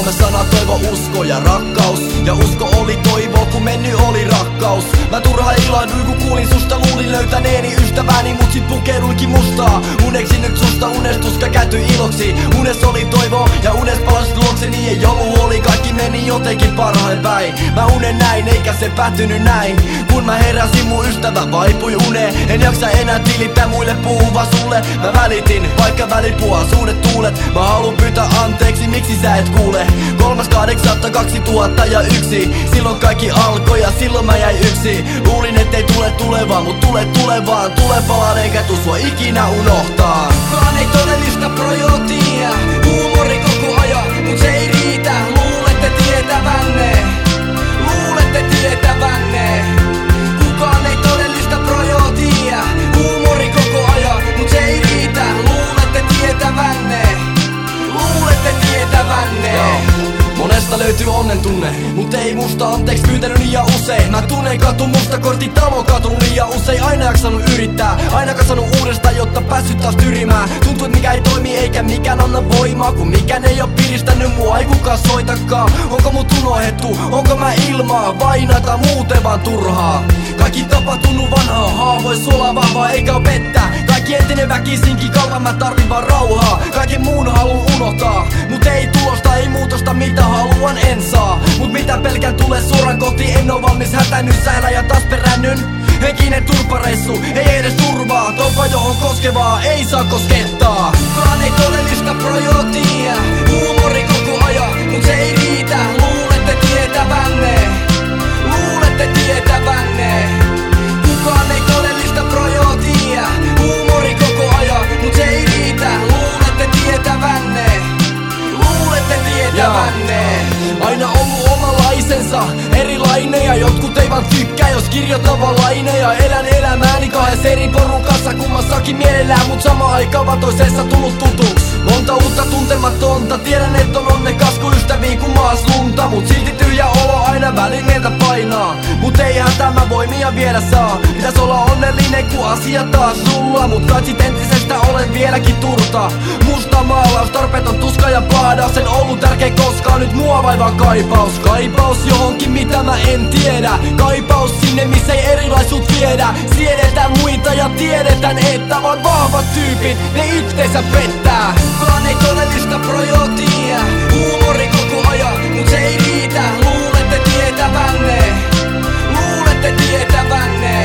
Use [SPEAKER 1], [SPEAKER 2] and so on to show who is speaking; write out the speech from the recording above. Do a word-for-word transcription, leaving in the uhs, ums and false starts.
[SPEAKER 1] Kolme sanaa: toivo, usko ja rakkaus. Ja usko oli toivo, kun mennyt oli rakkaus. Mä turha ilahduin, kun kuulin susta, luulin löytäneeni ystäväni, mut sit pukeuduinkin mustaa. Uneksin nyt susta, unestuska kääntyi iloksi. Unes oli toivo ja unes palasi luokseni. Ei ollut huoli, kaikki meni jotenkin parhain päin. Mä unen näin, eikä se päättynyt näin. Kun mä heräsin, mun ystävä vaipui uneen. En jaksa enää tilittää muille puhuva sulle. Mä välitin, vaikka välit puhua suuret tuulet. Mä haluun pyytää anteeksi, miksi sä et kuule. Kolmas kahdeksatta kaksituhattayksi. Silloin kaikki alkoi ja silloin mä jäin yksi. Luulin ettei tule tulevaa, mut tule tulevaan. Tule palaan eikä tuu sua ikinä unohtaa.
[SPEAKER 2] Kukaan ei todellista projo tiedä. Huumori koko ajan, mut se ei riitä. Luulette tietävänne, luulette tietävänne. Kukaan ei todellista projo tiedä. Huumori koko ajan, mut se ei riitä. Luulette tietävänne, luulette tietävänne.
[SPEAKER 1] Monesta löytyy onnen tunne, mut ei musta anteeksi pyytänyt liian usein. Mä tunnen katu musta kortti talo katunut liian usein. Aina jaksanut yrittää, aina kasvanut uudestaan, jotta päässyt taas tyrimään. Tuntuu et mikä ei toimi eikä mikään anna voimaa, kun mikään ei oo piristänyt mua, ei kukaan soitakaan. Onko mut unohdettu, onko mä ilmaa vainata muuten vaan turhaa? Kaikki tapahtunut vanhaa, haavoin suolaa vahvaa eikä oo pettää. Kaikki entinen väkisinkin kauan, mä tarvin vaan rauhaa. Kaiken muun haluun unohtaa, mut ei tulosta, ei muutosta, mitä haluan en saa. Mut mitä pelkän tulee suoraan kohti, en oo valmis hätänyt säällä ja taas peräännyn. Henkinen turpareissu, ei edes turvaa. Toivoa johon koskevaa ei saa koskettaa.
[SPEAKER 2] Kukaan ei todellista projo tiedä. Huumori koko ajan, mut se ei riitä. Luulette tietävänne, luulette tietävänne. Kukaan ei todellista projo tiedä. Huumori koko ajan, mut se ei riitä. Luulette tietävänne, luulette tietävänne.
[SPEAKER 1] Aina ollut omalaisensa, erilainen ja jotkut ei vaan tykkää, jos kirjoittava laineja. Elän elämääni kahdessa eri porukassa, kummassakin mielellään, mut sama aika vaan toisessa tullut tutuks. Monta uutta tuntematonta, tiedän et on onnekas kun ystäviä kun maas lunta. Mut silti tyhjä olo aina välineeltä painaa. Mut eihän tämä voimia vielä saa. Pitäis olla onnellinen kun asia taas sulla. Mut katsit entisestä olen vieläkin turta. Musta maalaus, tarpeeton tuska ja paadaus. En ollut tärkeä koskaan, nyt mua vaivaa kaipaus. Kaipaus johonkin mitä mä en tiedä. Kaipaus sinne missä ei erilaisuut viedä. Siedetään muita ja tiedetään että vaan vahvat tyypit ne itteensä pettää.
[SPEAKER 2] Kukaan ei todellista projo tiedä. Huumori koko ajan, mut se ei riitä. Luulette tietävänne, luulette tietävänne.